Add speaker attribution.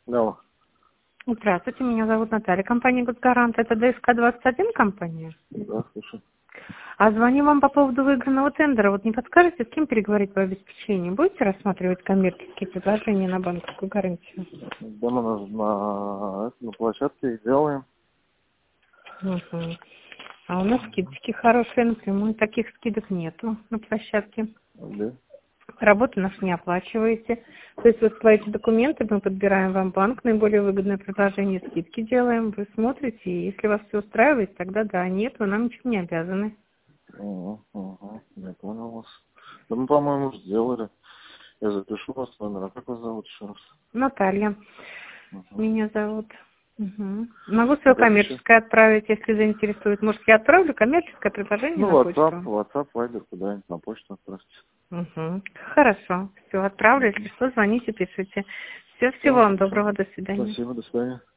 Speaker 1: Алло.
Speaker 2: Здравствуйте, меня зовут Наталья, компания «Госгарант». Это ДСК-21 компания?
Speaker 1: Да, слушай.
Speaker 2: А звоню вам по поводу выигранного тендера. Вот не подскажете, с кем переговорить по обеспечению? Будете рассматривать коммерческие предложения на банковскую гарантию?
Speaker 1: Да, мы на площадке их делаем.
Speaker 2: Угу. А у нас скидочки хорошие, напрямую таких скидок нету на площадке.
Speaker 1: Да.
Speaker 2: Работу нашу не оплачиваете. То есть вы своите документы, мы подбираем вам банк, наиболее выгодное предложение, скидки делаем, вы смотрите, и если вас все устраивает, тогда да, нет, вы нам ничем не обязаны.
Speaker 1: Я понял вас. Да мы, по-моему, сделали. Я запишу вас номер. А как вас зовут еще раз?
Speaker 2: Наталья,
Speaker 1: Угу.
Speaker 2: меня зовут. Угу. Могу
Speaker 1: А
Speaker 2: свое
Speaker 1: как еще?
Speaker 2: коммерческое отправить, если заинтересует. Может, я отправлю коммерческое предложение
Speaker 1: Ну,
Speaker 2: на почту?
Speaker 1: WhatsApp, Viber, куда-нибудь на почту отправьте.
Speaker 2: Угу. Хорошо, все, отправлю, если что, звоните, пишите. Все, всего
Speaker 1: Все,
Speaker 2: вам
Speaker 1: хорошо.
Speaker 2: доброго, до свидания.
Speaker 1: Спасибо, до свидания.